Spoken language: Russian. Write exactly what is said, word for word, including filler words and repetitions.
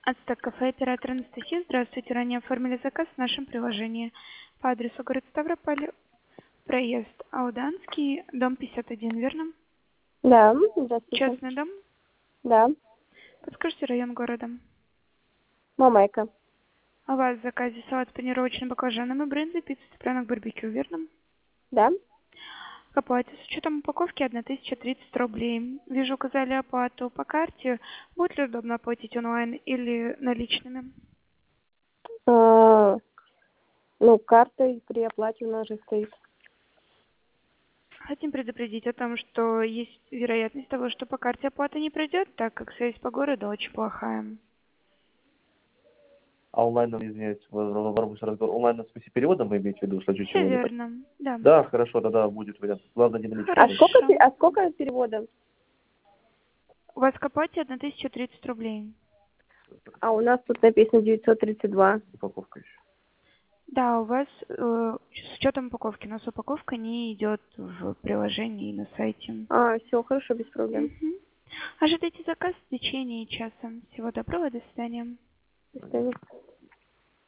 Ацтек кафе, оператор Анастасия. Здравствуйте. Ранее оформили заказ в нашем приложении по адресу город Ставрополь, проезд Ауданский, дом пятьдесят один, верно? Да, здравствуйте. Частный дом? Да, Подскажите район города. Мамайка. У вас в заказе салат с панировочным баклажаном и брынзой, пицца цыпленок барбекю, верно? Да. К оплате с учетом упаковки тысяча тридцать рублей. Вижу, указали оплату по карте. Будет ли удобно оплатить онлайн или наличными? А, ну, картой при оплате у нас же стоит. Хотим предупредить о том, что есть вероятность того, что по карте оплата не пройдет, так как связь по городу очень плохая. А онлайн, извиняюсь, ворвался разговор. Онлайн в смысле перевода вы имеете в виду, в случае Все чего не так? верно, да. Да, хорошо, тогда будет вариант. Главное, не наличные. А сколько, Хорошо. пе- а сколько перевода? У вас к оплате тысяча тридцать рублей. А у нас тут написано девятьсот тридцать два. Упаковка еще. Да, у вас э, с учетом упаковки. У нас упаковка не идет в приложении и на сайте. А, все, хорошо, без проблем. Мгм. Ожидайте заказ в течение часа. Всего доброго, до свидания. До свидания.